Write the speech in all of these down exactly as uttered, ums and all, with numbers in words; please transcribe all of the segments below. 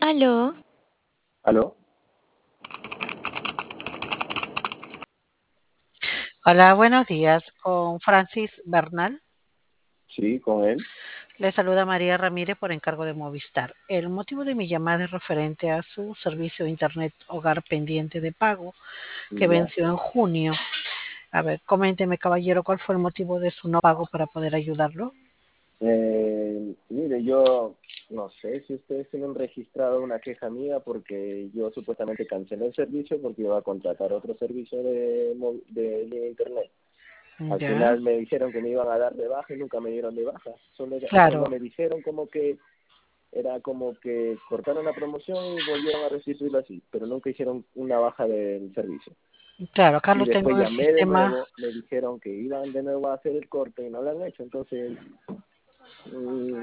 Aló, ¿Aló? Hola, buenos días. Con Francis Bernal. Sí, con él. Le saluda María Ramírez por encargo de Movistar. El motivo de mi llamada es referente a su servicio de Internet Hogar pendiente de pago que Ya. venció en junio. A ver, coménteme, caballero, cuál fue el motivo de su no pago para poder ayudarlo. Eh, mire, yo no sé si ustedes tienen registrado una queja mía porque yo supuestamente cancelé el servicio porque iba a contratar otro servicio de, mo- de línea de internet. Al Ya, final me dijeron que me iban a dar de baja y nunca me dieron de baja. Solo, era- solo claro, me dijeron como que era como que cortaron la promoción y volvieron a restituirlo así, pero nunca hicieron una baja del servicio. claro, acá Y lo tengo después en el llamé de sistema. nuevo, me dijeron que iban de nuevo a hacer el corte y no lo han hecho. Entonces, mm,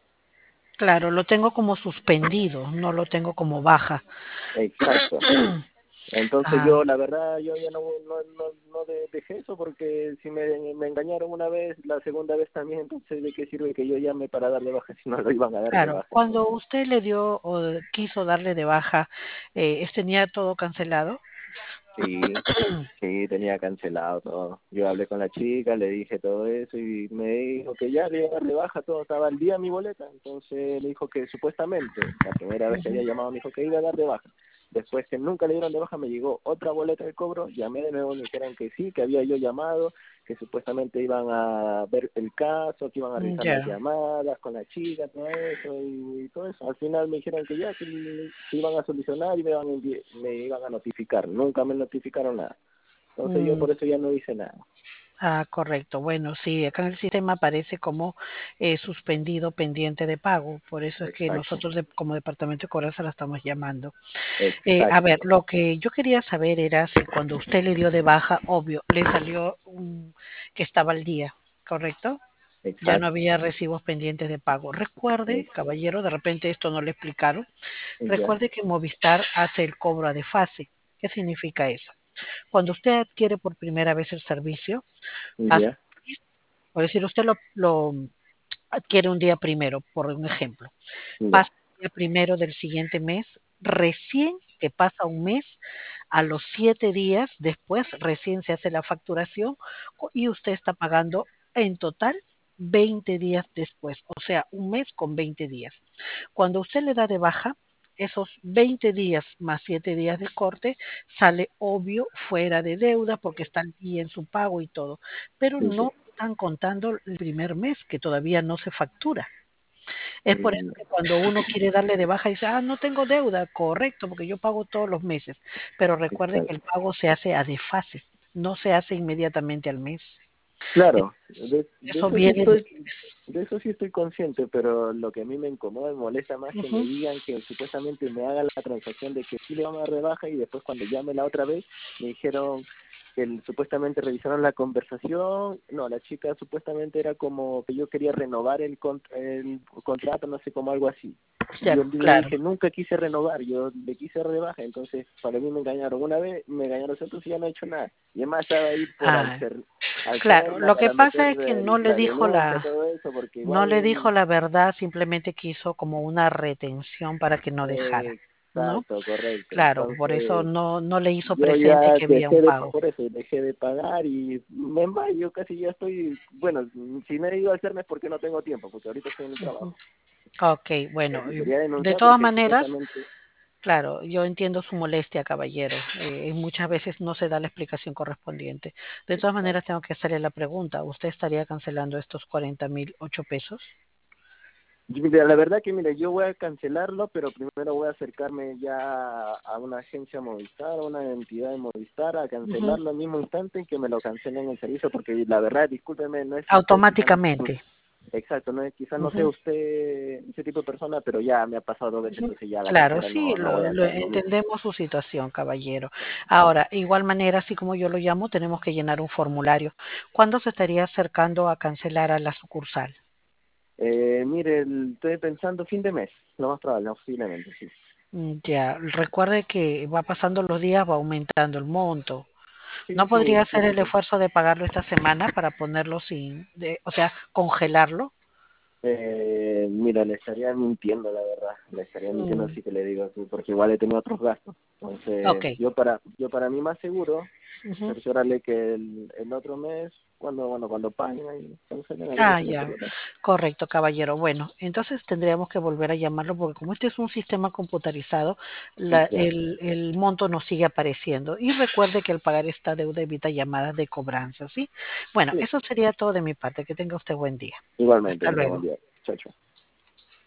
Claro, lo tengo como suspendido, no lo tengo como baja. exacto. Entonces Ah, yo, la verdad, yo ya no, no, no, no de- dejé eso porque si me, me engañaron una vez, la segunda vez también, entonces ¿de qué sirve que yo llame para darle baja si no lo iban a dar de claro, baja? cuando usted le dio o quiso darle de baja, eh, ¿tenía todo cancelado? Sí, sí, tenía cancelado todo. Yo hablé con la chica, le dije todo eso y me dijo que ya le iba a dar de baja, todo estaba al día mi boleta. Entonces le dijo que supuestamente, la primera vez que había llamado me dijo que iba a dar de baja. Después que nunca le dieron de baja me llegó otra boleta de cobro, llamé de nuevo, me dijeron que sí, que había yo llamado, que supuestamente iban a ver el caso, que iban a revisar las Ya. llamadas con la chica, todo eso y, y todo eso. Al final me dijeron que ya, que, que iban a solucionar y me iban, a envi- me iban a notificar. Nunca me notificaron nada. Entonces yo Mm, por eso ya no hice nada. ah, correcto. Bueno, sí, acá en el sistema aparece como eh, suspendido pendiente de pago. Por eso es que Exacto, nosotros de- como departamento de cobranza la estamos llamando. Eh, a ver, exacto. lo que yo quería saber era si cuando usted le dio de baja, obvio, le salió un- que estaba al día, ¿correcto? Ya no Exacto, había recibos pendientes de pago. Recuerde, exacto. caballero, de repente esto no le explicaron. Ya, Recuerde que Movistar hace el cobro a desfase. ¿Qué significa eso? Cuando usted adquiere por primera vez el servicio, pasa, ya, por decir, usted lo, lo adquiere un día primero, por un ejemplo, ya. pasa el día primero del siguiente mes, recién que pasa un mes, a los siete días después, recién se hace la facturación y usted está pagando en total veinte días después, o sea, un mes con veinte días. Cuando usted le da de baja, esos veinte días más siete días de corte sale obvio fuera de deuda porque está al día en su pago y todo, pero Sí, sí. no están contando el primer mes que todavía no se factura. Es por eso Mm, que cuando uno quiere darle de baja dice, ah, no tengo deuda, correcto, porque yo pago todos los meses, pero recuerde que el exacto. pago se hace a desfase, no se hace inmediatamente al mes. Claro, de, de Eso eso sí viene estoy, después. de eso sí estoy consciente, pero lo que a mí me incomoda, me molesta más que me Ujú. digan que supuestamente me hagan la transacción de que sí le van a dar de baja y después cuando llame la otra vez me dijeron que el- supuestamente revisaron la conversación. No, la chica supuestamente era como que yo quería renovar el, con- el contrato, no sé, como algo así. Y Ya, yo le claro. dije, nunca quise renovar, yo le quise dar de baja, entonces para mí me engañaron una vez, me engañaron dos veces y ya no he hecho nada. Y además estaba ahí por Ah, alter, claro, alterna lo que para meter pasa es que no el- le la dijo denuncia, la, todo eso, porque no le dijo igual, la verdad, simplemente quiso como una retención para que no dejara, eh, ¿no? exacto, correcto. Claro, por eso Entonces, no, no le hizo yo presente ya que había un dejé de, pago. por eso, dejé de pagar y me va, yo casi ya estoy, bueno, si no he ido a hacerme es porque no tengo tiempo, porque ahorita estoy en el Ujú. trabajo. Ok, Pero bueno, sí y quería de denunciar todas porque maneras, supuestamente, claro, yo entiendo su molestia, caballero. Eh, muchas veces no se da la explicación correspondiente. De todas maneras, exacto. tengo que hacerle la pregunta. ¿Usted estaría cancelando estos cuarenta mil ocho pesos? Y mira, la verdad que, mire, yo voy a cancelarlo, pero primero voy a acercarme ya a una agencia Movistar, a una entidad de Movistar, a Ujú. cancelarlo al mismo instante y que me lo cancelen el servicio, porque la verdad, discúlpeme, no es usted, quizás, Automáticamente. exacto, no es, quizás no sea Ujú. usted ese tipo de persona, pero ya me ha pasado dos veces, Ujú. entonces ya a la Claro, tercera sí, no, no voy lo, a lo caer en lo mismo. entendemos su situación, caballero. Ahora, igual manera, así como yo lo llamo, tenemos que llenar un formulario. ¿Cuándo se estaría acercando a cancelar a la sucursal? Eh, mire, el- estoy pensando fin de mes, lo más probable, posiblemente, sí. Mm, ya, recuerde que va pasando los días, va aumentando el monto. Sí, ¿No sí, podría hacer el entiendo. esfuerzo de pagarlo esta semana para ponerlo sin, de, o sea, congelarlo? Eh, mira, le estaría mintiendo, la verdad. Le estaría mintiendo Mm, así que le digo, sí, porque igual he tenido otros gastos. ok. Entonces, yo para yo para mí más seguro, Ujú. cerciorarle que el, el otro mes, cuando bueno cuando paguen, ahí cancelen algo Ah, sin ya. problema. Correcto, caballero. Bueno, entonces tendríamos que volver a llamarlo porque como este es un sistema computarizado, la- Ya, el, el monto nos sigue apareciendo. Y recuerde que al pagar esta deuda evita llamadas de cobranza, ¿sí? Bueno, sí, eso sería todo de mi parte. Que tenga usted buen día. igualmente, Hasta que tenga buen luego. día. Chao, chao.